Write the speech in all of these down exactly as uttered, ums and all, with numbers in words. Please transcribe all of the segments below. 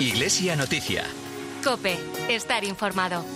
Iglesia Noticia. COPE. Estar informado.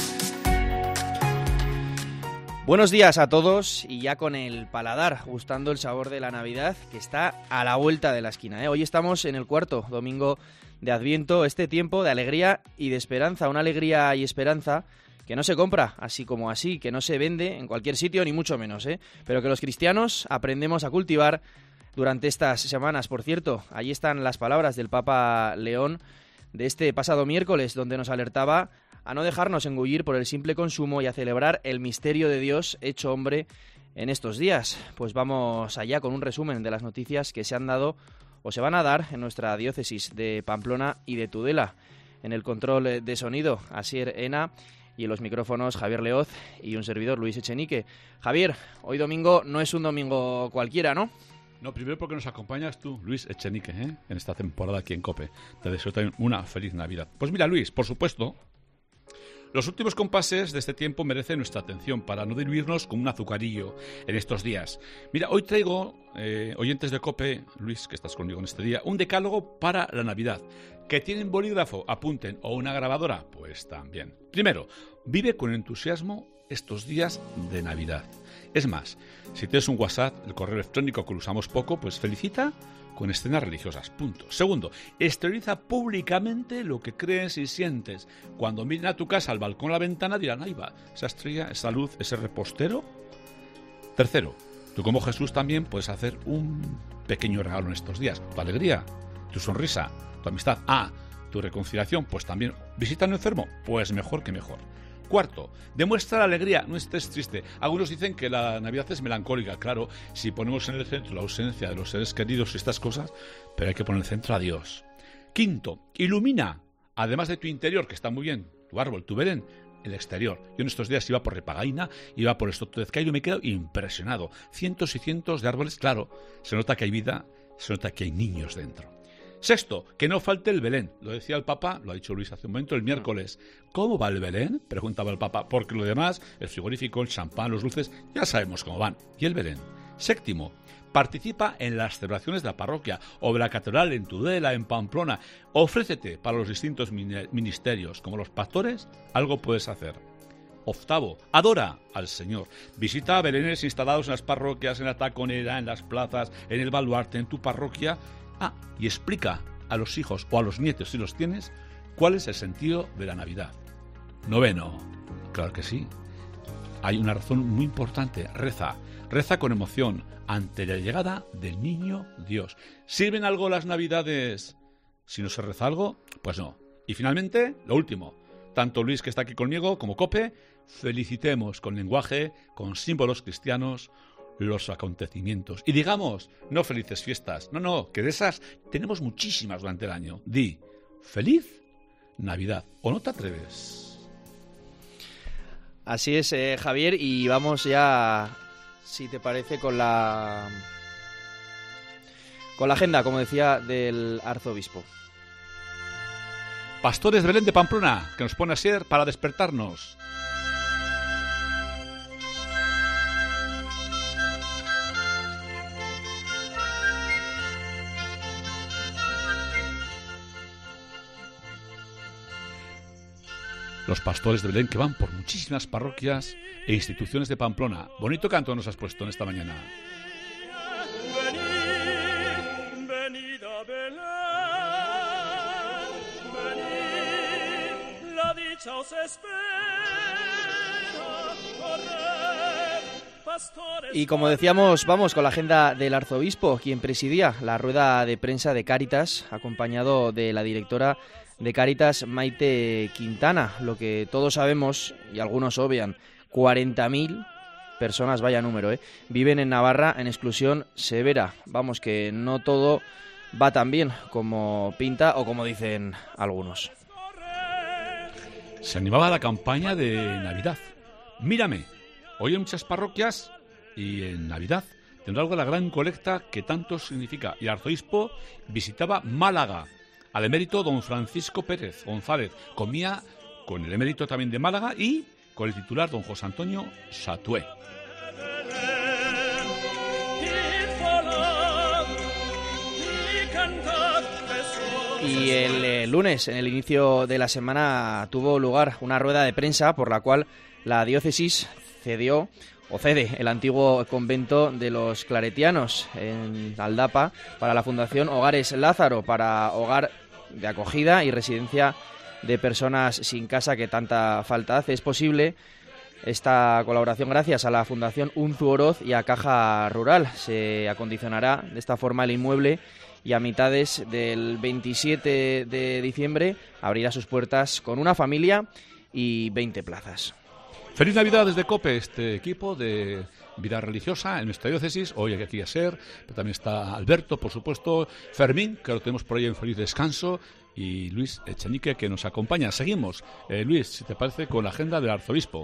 Buenos días a todos y ya con el paladar gustando el sabor de la Navidad que está a la vuelta de la esquina, ¿eh? Hoy estamos en el cuarto domingo de Adviento, este tiempo de alegría y de esperanza, una alegría y esperanza que no se compra así como así, que no se vende en cualquier sitio ni mucho menos, ¿eh? Pero que los cristianos aprendemos a cultivar durante estas semanas. Por cierto, ahí están las palabras del Papa León de este pasado miércoles, donde nos alertaba a no dejarnos engullir por el simple consumo y a celebrar el misterio de Dios hecho hombre en estos días. Pues vamos allá con un resumen de las noticias que se han dado o se van a dar en nuestra diócesis de Pamplona y de Tudela. En el control de sonido, Asier Ena, y en los micrófonos, Javier Leoz y un servidor, Luis Echenique. Javier, hoy domingo no es un domingo cualquiera, ¿no? No, primero porque nos acompañas tú, Luis Echenique, ¿eh? en esta temporada aquí en COPE. Te deseo también una feliz Navidad. Pues mira, Luis, por supuesto, los últimos compases de este tiempo merecen nuestra atención para no diluirnos como un azucarillo en estos días. Mira, hoy traigo, eh, oyentes de COPE, Luis, que estás conmigo en este día, un decálogo para la Navidad. ¿Que tienen bolígrafo? Apunten. ¿O una grabadora? Pues también. Primero, vive con entusiasmo estos días de Navidad. Es más, si tienes un WhatsApp, el correo electrónico que lo usamos poco, pues felicita con escenas religiosas. Punto. Segundo, exterioriza públicamente lo que crees y sientes. Cuando miren a tu casa, al balcón, a la ventana, dirán, ahí va, esa estrella, esa luz, ese repostero. Tercero, tú como Jesús también puedes hacer un pequeño regalo en estos días. Tu alegría, tu sonrisa, tu amistad. Ah, tu reconciliación, pues también. ¿Visita a un enfermo? Pues mejor que mejor. Cuarto, demuestra la alegría, no estés triste. Algunos dicen que la Navidad es melancólica, claro, si ponemos en el centro la ausencia de los seres queridos y estas cosas, pero hay que poner en el centro a Dios. Quinto, ilumina, además de tu interior, que está muy bien, tu árbol, tu Belén, el exterior. Yo en estos días iba por Repagaina, iba por Estoto de Ezcairo y me quedo impresionado. Cientos y cientos de árboles, claro, se nota que hay vida, se nota que hay niños dentro. Sexto, que no falte el Belén. Lo decía el Papa, lo ha dicho Luis hace un momento, el miércoles. ¿Cómo va el Belén? Preguntaba el Papa. Porque lo demás, el frigorífico, el champán, los dulces, ya sabemos cómo van. ¿Y el Belén? Séptimo, participa en las celebraciones de la parroquia o de la catedral en Tudela, en Pamplona. Ofrécete para los distintos ministerios. Como los pastores, algo puedes hacer. Octavo, adora al Señor. Visita a belenes instalados en las parroquias, en la taconera, en las plazas, en el baluarte, en tu parroquia. Ah, y explica a los hijos o a los nietos, si los tienes, cuál es el sentido de la Navidad. Noveno, claro que sí. Hay una razón muy importante. Reza. Reza con emoción ante la llegada del niño Dios. ¿Sirven algo las Navidades si no se reza algo? Pues no. Y finalmente, lo último. Tanto Luis, que está aquí conmigo, como COPE, felicitemos con lenguaje, con símbolos cristianos, los acontecimientos. Y digamos, no felices fiestas. No, no, que de esas tenemos muchísimas durante el año. Di, feliz Navidad. ¿O no te atreves? Así es, eh, Javier, y vamos ya, si te parece, con la con la agenda, como decía, del arzobispo. Pastores de Belén de Pamplona, que nos pone a ser para despertarnos. Los pastores de Belén que van por muchísimas parroquias e instituciones de Pamplona. Bonito canto nos has puesto en esta mañana. Venid, venid a Belén, venid, la dicha os espera, corred, pastores. Y como decíamos, vamos con la agenda del arzobispo, quien presidía la rueda de prensa de Cáritas, acompañado de la directora de Cáritas, Maite Quintana. Lo que todos sabemos, y algunos obvian, cuarenta mil personas, vaya número, ¿eh? viven en Navarra en exclusión severa. Vamos, que no todo va tan bien como pinta o como dicen algunos. Se animaba la campaña de Navidad. Mírame, hoy en muchas parroquias y en Navidad tendrá algo de la gran colecta que tanto significa. Y el arzobispo visitaba Málaga. Al emérito don Francisco Pérez González comía con el emérito también de Málaga y con el titular don José Antonio Satué. Y cantad, Jesús. Y el eh, lunes, en el inicio de la semana, tuvo lugar una rueda de prensa por la cual la diócesis cedió o cede el antiguo convento de los claretianos en Aldapa para la Fundación Hogares Lázaro, para hogar de acogida y residencia de personas sin casa que tanta falta hace. Es posible esta colaboración gracias a la Fundación Unzu Oroz y a Caja Rural. Se acondicionará de esta forma el inmueble y a mitades del veintisiete de diciembre abrirá sus puertas con una familia y veinte plazas. Feliz Navidad desde COPE, este equipo de vida religiosa en nuestra diócesis. Hoy aquí a Ser, pero también está Alberto, por supuesto, Fermín, que lo tenemos por ahí en feliz descanso, y Luis Echenique, que nos acompaña. Seguimos, eh, Luis, si te parece, con la agenda del arzobispo.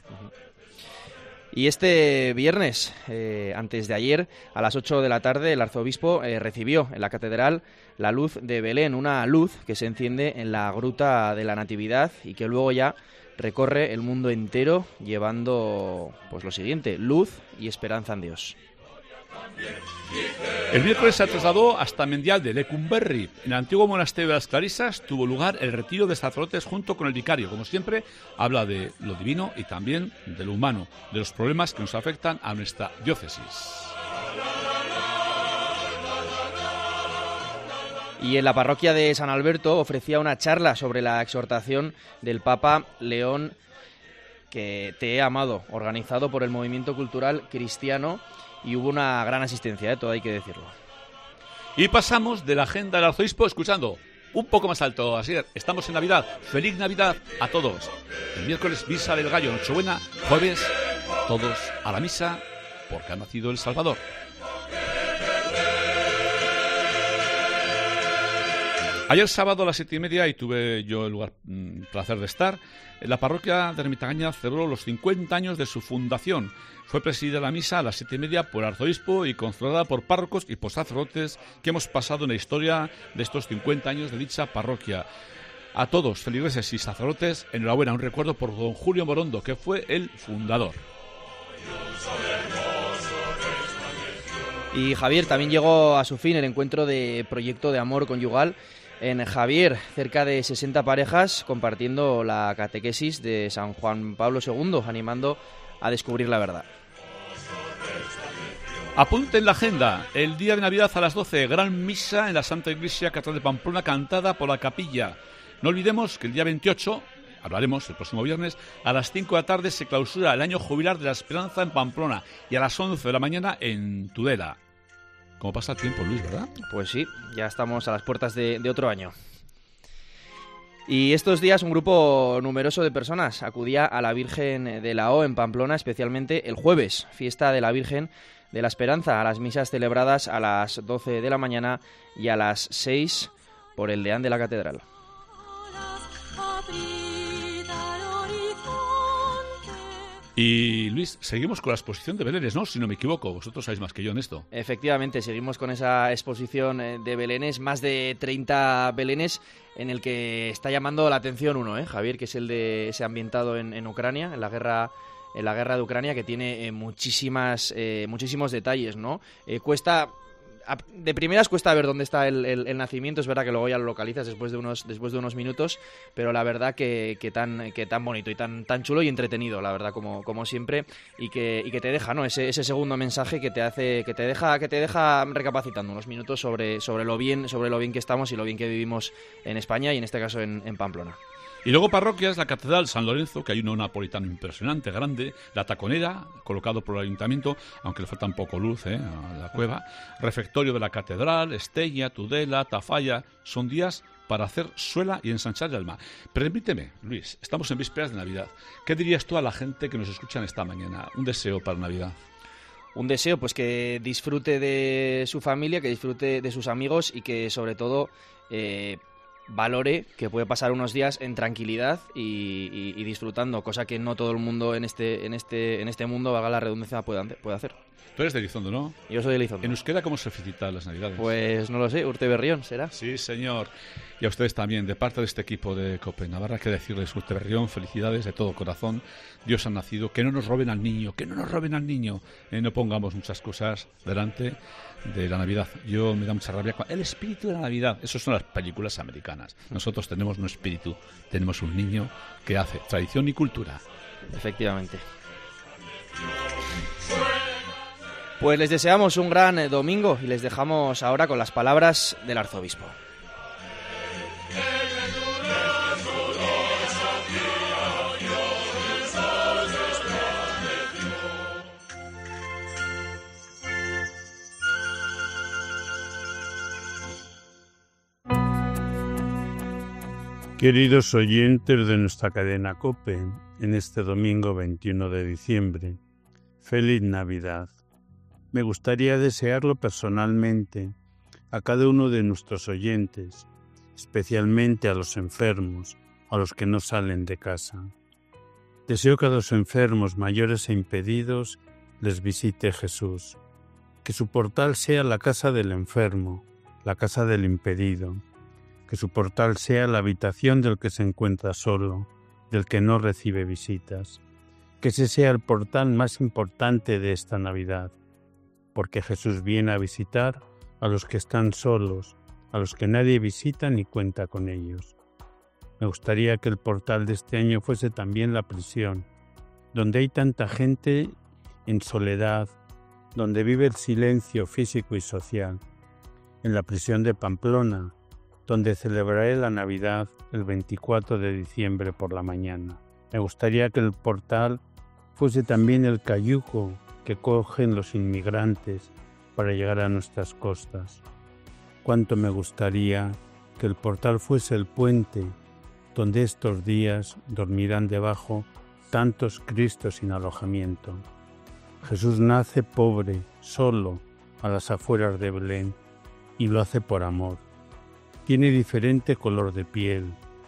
Y este viernes, eh, antes de ayer, a las ocho de la tarde, el arzobispo eh, recibió en la catedral la luz de Belén, una luz que se enciende en la gruta de la Natividad y que luego ya recorre el mundo entero llevando pues lo siguiente: luz y esperanza en Dios. El miércoles se trasladó hasta Mendial de Lecumberri. En el antiguo monasterio de las Clarisas tuvo lugar el retiro de sacerdotes junto con el vicario. Como siempre, habla de lo divino y también de lo humano, de los problemas que nos afectan a nuestra diócesis. Y en la parroquia de San Alberto ofrecía una charla sobre la exhortación del Papa León, que te he amado, organizado por el Movimiento Cultural Cristiano, y hubo una gran asistencia, ¿eh? Todo hay que decirlo. Y pasamos de la agenda del arzobispo escuchando un poco más alto. Así es, estamos en Navidad. ¡Feliz Navidad a todos! El miércoles, misa del gallo, Nochebuena. Jueves, todos a la misa, porque ha nacido el Salvador. Ayer sábado a las siete y media, y tuve yo el lugar, mmm, placer de estar, la parroquia de Ermitaña celebró los cincuenta años de su fundación. Fue presidida la misa a las siete y media por el arzobispo y controlada por párrocos y por sacerdotes que hemos pasado en la historia de estos cincuenta años de dicha parroquia. A todos, feligreses y sacerdotes, enhorabuena, un recuerdo por don Julio Morondo, que fue el fundador. Y Javier, también llegó a su fin el encuentro de Proyecto de Amor Conyugal en Javier, cerca de sesenta parejas compartiendo la catequesis de San Juan Pablo segundo, animando a descubrir la verdad. Apunte en la agenda, el día de Navidad a las doce, gran misa en la Santa Iglesia Catedral de Pamplona, cantada por la capilla. No olvidemos que el día veintiocho, hablaremos el próximo viernes, a las cinco de la tarde se clausura el año jubilar de la Esperanza en Pamplona y a las once de la mañana en Tudela. ¿Cómo pasa el tiempo, Luis, verdad? Pues sí, ya estamos a las puertas de, de otro año. Y estos días un grupo numeroso de personas acudía a la Virgen de la O en Pamplona, especialmente el jueves, fiesta de la Virgen de la Esperanza, a las misas celebradas a las doce de la mañana y a las seis por el deán de la catedral. Y Luis, seguimos con la exposición de Belenes, ¿no? Si no me equivoco, vosotros sabéis más que yo en esto. Efectivamente, seguimos con esa exposición de Belenes, más de treinta Belenes, en el que está llamando la atención uno, ¿eh, Javier? Que es el de ese ambientado en, en Ucrania, en la guerra en la guerra de Ucrania, que tiene eh, muchísimas eh, muchísimos detalles, ¿no? Eh, cuesta... De primeras cuesta ver dónde está el, el, el nacimiento. Es verdad que luego ya lo localizas después de unos después de unos minutos, pero la verdad que, que tan que tan bonito y tan tan chulo y entretenido, la verdad, como, como siempre, y que y que te deja, ¿no? Ese ese segundo mensaje que te hace que te deja que te deja recapacitando unos minutos sobre sobre lo bien sobre lo bien que estamos y lo bien que vivimos en España y en este caso en, en Pamplona. Y luego parroquias, la Catedral San Lorenzo, que hay uno napolitano impresionante, grande, la Taconera, colocado por el Ayuntamiento, aunque le falta un poco luz ¿eh? a la cueva, refectorio de la Catedral, Estella, Tudela, Tafalla, son días para hacer suela y ensanchar el alma. Permíteme, Luis, estamos en vísperas de Navidad. ¿Qué dirías tú a la gente que nos escuchan esta mañana? Un deseo para Navidad. Un deseo, pues que disfrute de su familia, que disfrute de sus amigos y que sobre todo... Eh, valore que puede pasar unos días en tranquilidad y, y, y disfrutando, cosa que no todo el mundo en este en este en este mundo, valga la redundancia, puede, puede hacer. Tú eres de Elizondo, ¿no? Yo soy de Elizondo. ¿En euskera cómo se felicita las Navidades? Pues no lo sé, Urte Berrión, ¿será? Sí, señor. Y a ustedes también, de parte de este equipo de COPE Navarra, que decirles, Urte Berrión, felicidades de todo corazón. Dios ha nacido, que no nos roben al niño, que no nos roben al niño. Eh, no pongamos muchas cosas delante de la Navidad. Yo me da mucha rabia. El espíritu de la Navidad, eso son las películas americanas. Nosotros tenemos un espíritu, tenemos un niño que hace tradición y cultura. Efectivamente. Pues les deseamos un gran eh, domingo y les dejamos ahora con las palabras del arzobispo. Queridos oyentes de nuestra cadena COPE, en este domingo veintiuno de diciembre, feliz Navidad. Me gustaría desearlo personalmente a cada uno de nuestros oyentes, especialmente a los enfermos, a los que no salen de casa. Deseo que a los enfermos mayores e impedidos les visite Jesús, que su portal sea la casa del enfermo, la casa del impedido, que su portal sea la habitación del que se encuentra solo, del que no recibe visitas, que ese sea el portal más importante de esta Navidad, porque Jesús viene a visitar a los que están solos, a los que nadie visita ni cuenta con ellos. Me gustaría que el portal de este año fuese también la prisión, donde hay tanta gente en soledad, donde vive el silencio físico y social. En la prisión de Pamplona, donde celebraré la Navidad el veinticuatro de diciembre por la mañana. Me gustaría que el portal fuese también el cayuco que cogen los inmigrantes para llegar a nuestras costas. Cuánto me gustaría que el portal fuese el puente donde estos días dormirán debajo tantos Cristos sin alojamiento. Jesús nace pobre, solo, a las afueras de Belén, y lo hace por amor. Tiene diferente color de piel,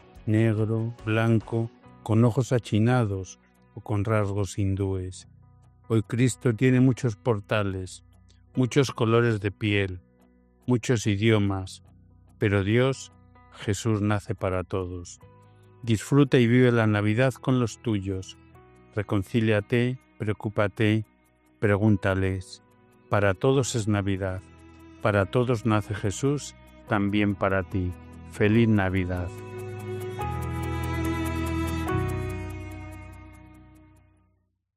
negro, blanco, con ojos achinados o con rasgos hindúes. Hoy Cristo tiene muchos portales, muchos colores de piel, muchos idiomas, pero Dios, Jesús, nace para todos. Disfruta y vive la Navidad con los tuyos. Reconcíliate, preocúpate, pregúntales. Para todos es Navidad, para todos nace Jesús, también para ti. Feliz Navidad.